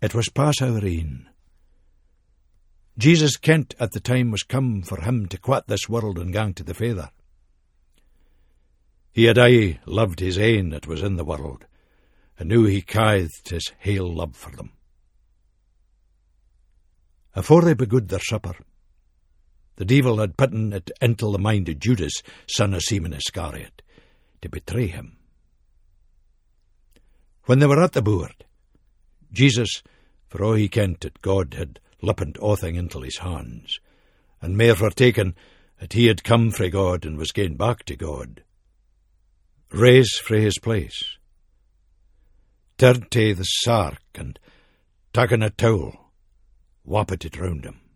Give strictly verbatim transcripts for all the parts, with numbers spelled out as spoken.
It was Passover e'en. Jesus kent at the time was come for him to quit this world and gang to the Father. He had aye loved his ain that was in the world, and now he cithed his hale love for them. Afore they begood their supper, the devil had putten it into the mind of Judas, son of Simon Iscariot, to betray him. When they were at the board, Jesus, for all he kent that God had lippent othing into his hands, and mair fortaken that he had come frae God and was gane back to God, rase frae his place, turned to the sark, and taking a towel, wapped it round him.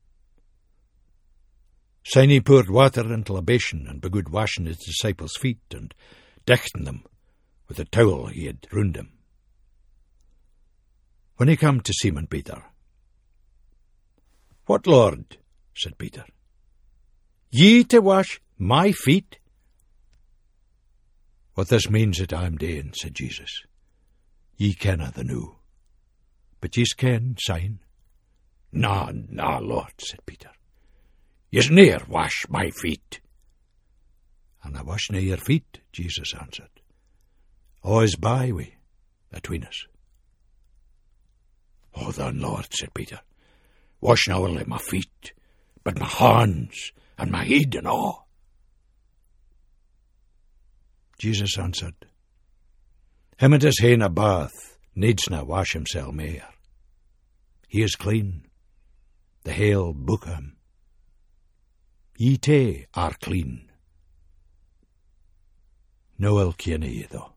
Syne he poured water into a basin and begood washing his disciples' feet and dichting them with the towel he had round him. When he came to Simon Peter, "What, Lord?" said Peter. "Ye to wash my feet?" "What this means that I am doing," said Jesus, "ye kenna the noo, but ye's ken syne." "Na, na, Lord," said Peter. "Ye's ne'er wash my feet." "And I wash na your feet," Jesus answered. "A's by we, atween us." "Oh, then, Lord," said Peter, "wash na only my feet, but my hands and my head and all." Jesus answered, "Him that is haen a bath needs na wash himself mair. He is clean, the hale book him. Ye too are clean. No ill kenna ye though."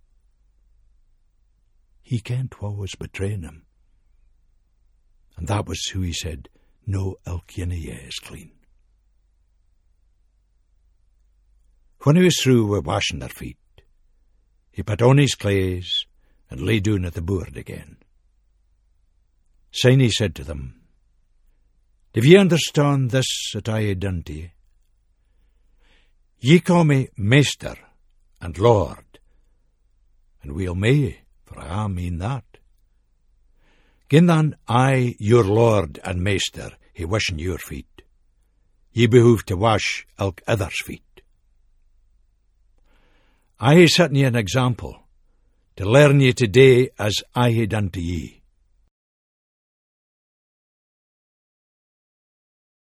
He kent wha was betraying him, and that was who he said, "No ill kenna ye is clean." When he was through with washing their feet, he put on his clothes and lay down at the board again. Syne he said to them, "Do ye understand this that I hae done to ye? Ye call me Master and Lord, and weel may ye, for I am mean that. Gin then I, your Lord and Master, hae washing your feet, ye behove to wash ilk other's feet. I hae setting ye an example, to learn ye to do as I hae done to ye.